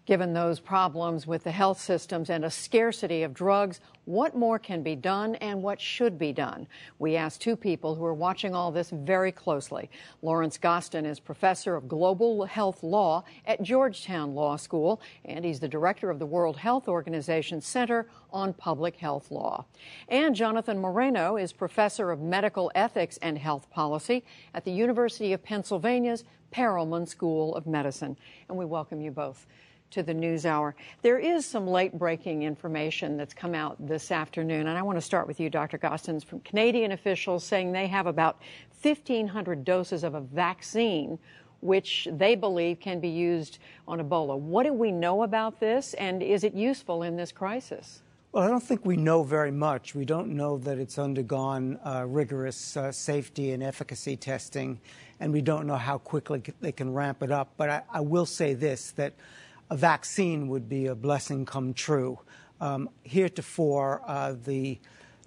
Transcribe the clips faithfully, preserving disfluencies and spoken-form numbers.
Given those problems with the health systems and a scarcity of drugs, what more can be done and what should be done? We asked two people who are watching all this very closely. Lawrence Gostin is professor of global health law at Georgetown Law School, and he's the director of the World Health Organization Center on Public Health Law. And Jonathan Moreno is professor of medical ethics and health policy at the University of Pennsylvania's Perelman School of Medicine. And we welcome you both to the NewsHour. There is some late-breaking information that's come out this afternoon, and I want to start with you, Doctor Gostin, from Canadian officials saying they have about fifteen hundred doses of a vaccine which they believe can be used on Ebola. What do we know about this, and is it useful in this crisis? Well, I don't think we know very much. We don't know that it's undergone uh, rigorous uh, safety and efficacy testing, and we don't know how quickly they can ramp it up. But I, I will say this, that a vaccine would be a blessing come true. Um, heretofore, uh, the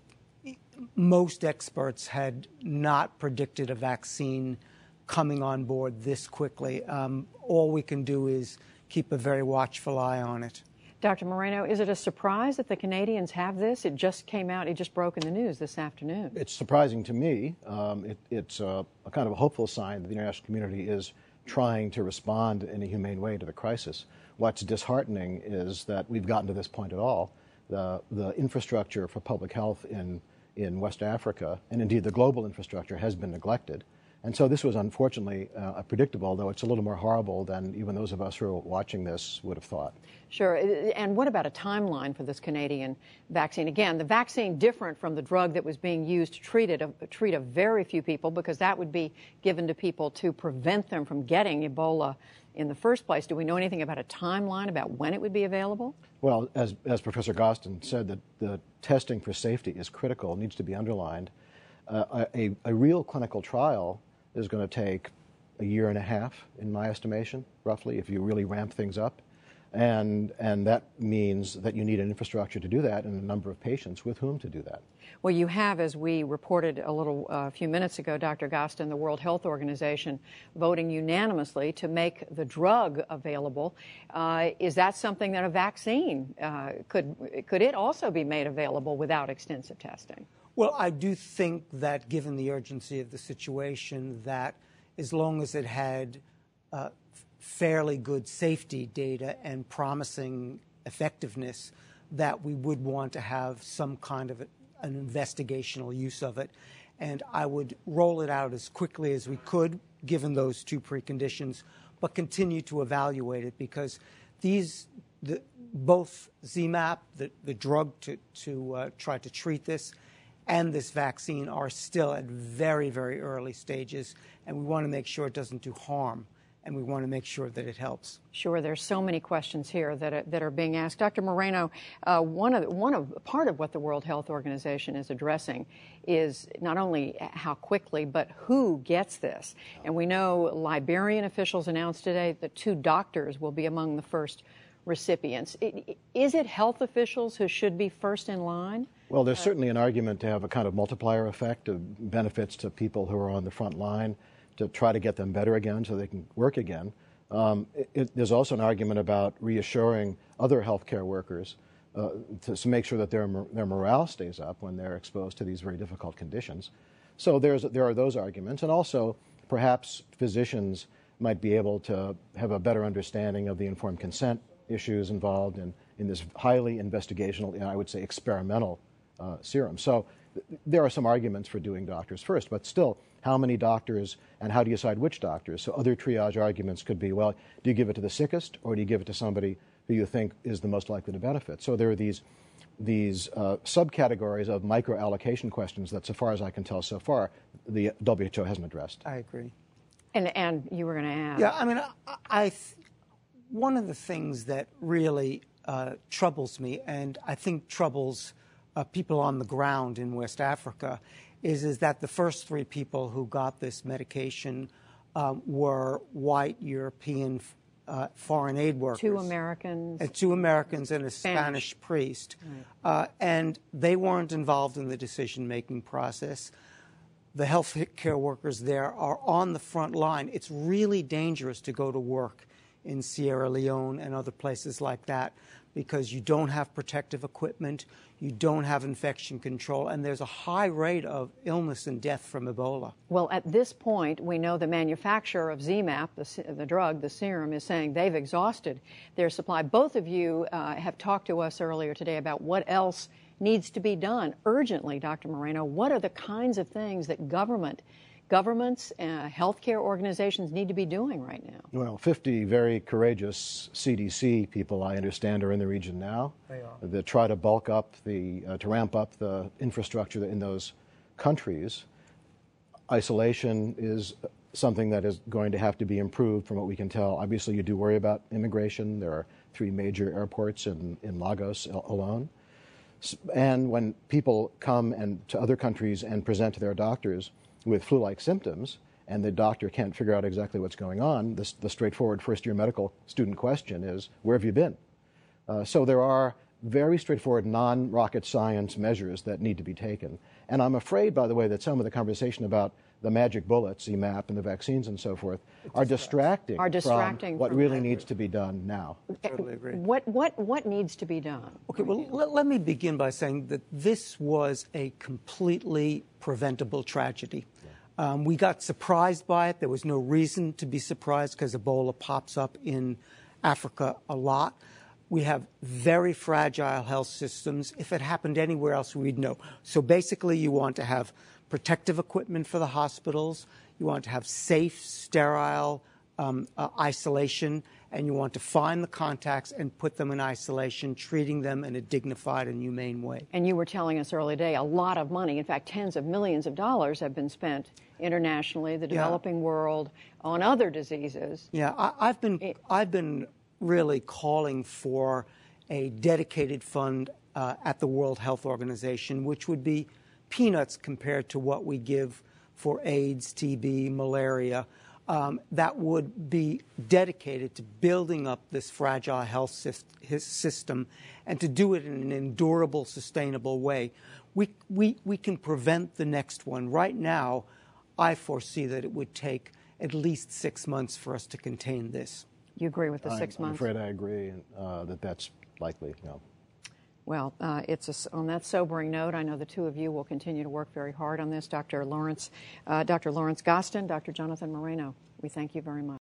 most experts had not predicted a vaccine coming on board this quickly. Um, all we can do is keep a very watchful eye on it. Doctor Moreno, is it a surprise that the Canadians have this? It just came out, it just broke in the news this afternoon. It's surprising to me. Um, it, it's a, a kind of a hopeful sign that the international community is trying to respond in a humane way to the crisis. What's disheartening is that we've gotten to this point at all. The, the infrastructure for public health in, in West Africa, and indeed the global infrastructure, has been neglected. And so this was unfortunately uh, predictable, though it's a little more horrible than even those of us who are watching this would have thought. Sure. And what about a timeline for this Canadian vaccine? Again, the vaccine different from the drug that was being used to treat it, uh, treat a very few people, because that would be given to people to prevent them from getting Ebola in the first place. Do we know anything about a timeline, about when it would be available? Well, as, as Professor Gostin said, that the testing for safety is critical, needs to be underlined. Uh, a, a real clinical trial is going to take a year and a half, in my estimation, roughly, if you really ramp things up. And, and that means that you need an infrastructure to do that and a number of patients with whom to do that. Well, you have, as we reported a little a uh, few minutes ago, Doctor Gostin, the World Health Organization voting unanimously to make the drug available. Uh, is that something that a vaccine, uh, could, could it also be made available without extensive testing? Well, I do think that given the urgency of the situation, that as long as it had uh, fairly good safety data and promising effectiveness, that we would want to have some kind of a, an investigational use of it. And I would roll it out as quickly as we could, given those two preconditions, but continue to evaluate it, because these, the, both Z MAP, the, the drug to, to uh, try to treat this, and this vaccine are still at very, very early stages, and we want to make sure it doesn't do harm, and we want to make sure that it helps. Sure, there's so many questions here that are, that are being asked. Doctor Moreno, uh, one of one of part of what the World Health Organization is addressing is not only how quickly, but who gets this. And we know Liberian officials announced today that two doctors will be among the first recipients. Is it health officials who should be first in line? Well, there's certainly an argument to have a kind of multiplier effect of benefits to people who are on the front line, to try to get them better again so they can work again. Um, it, it, there's also an argument about reassuring other healthcare workers uh, to, to make sure that their, their morale stays up when they're exposed to these very difficult conditions. So there's, there are those arguments, and also perhaps physicians might be able to have a better understanding of the informed consent issues involved in, in this highly investigational, and I would say experimental uh, serum. So th there are some arguments for doing doctors first, but still, how many doctors and how do you decide which doctors? So other triage arguments could be, well, do you give it to the sickest or do you give it to somebody who you think is the most likely to benefit? So there are these, these uh, subcategories of micro-allocation questions that, so far as I can tell so far, the W H O hasn't addressed. I agree. And, and you were going to add. Yeah, I mean, I, I one of the things that really uh, troubles me, and I think troubles uh, people on the ground in West Africa, is, is that the first three people who got this medication um, were white European uh, foreign aid workers. Two Americans. And two Americans and a Spanish, Spanish priest. Right. Uh, and they weren't involved in the decision-making process. The health care workers there are on the front line. It's really dangerous to go to work in Sierra Leone and other places like that, because you don't have protective equipment, you don't have infection control, and there's a high rate of illness and death from Ebola. Well, at this point, we know the manufacturer of Z MAP, the, the drug, the serum, is saying they've exhausted their supply. Both of you uh, have talked to us earlier today about what else needs to be done urgently, Doctor Moreno. What are the kinds of things that government Governments, uh, healthcare organizations need to be doing right now? Well, fifty very courageous C D C people, I understand, are in the region now. They are. That try to bulk up the, uh, to ramp up the infrastructure in those countries. Isolation is something that is going to have to be improved from what we can tell. Obviously, you do worry about immigration. There are three major airports in, in Lagos alone. And when people come and to other countries and present to their doctors with flu-like symptoms, and the doctor can't figure out exactly what's going on, this, the straightforward first-year medical student question is, where have you been? Uh, so there are very straightforward non-rocket science measures that need to be taken. And I'm afraid, by the way, that some of the conversation about the magic bullets, Z MAP, and the vaccines and so forth, are distracting, are distracting from what from really that. needs to be done now. I totally agree. What, what, what needs to be done? Okay, well, let, let me begin by saying that this was a completely preventable tragedy. Um, we got surprised by it. There was no reason to be surprised because Ebola pops up in Africa a lot. We have very fragile health systems. If it happened anywhere else, we'd know. So basically, you want to have protective equipment for the hospitals. You want to have safe, sterile um, uh, isolation, and you want to find the contacts and put them in isolation, treating them in a dignified and humane way. And you were telling us earlier today, a lot of money, in fact, tens of millions of dollars have been spent internationally, the developing yeah. world, on other diseases. Yeah, I, I've been it, I've been really calling for a dedicated fund uh, at the World Health Organization, which would be peanuts compared to what we give for AIDS, T B, malaria. Um, that would be dedicated to building up this fragile health system and to do it in an endurable, sustainable way. We, we, we can prevent the next one. Right now, I foresee that it would take at least six months for us to contain this. You agree with the I'm, six months? I'm afraid I agree uh, that that's likely. You know. Well, uh, it's a, on that sobering note, I know the two of you will continue to work very hard on this. Doctor Lawrence, uh, Doctor Lawrence Gostin, Doctor Jonathan Moreno, we thank you very much.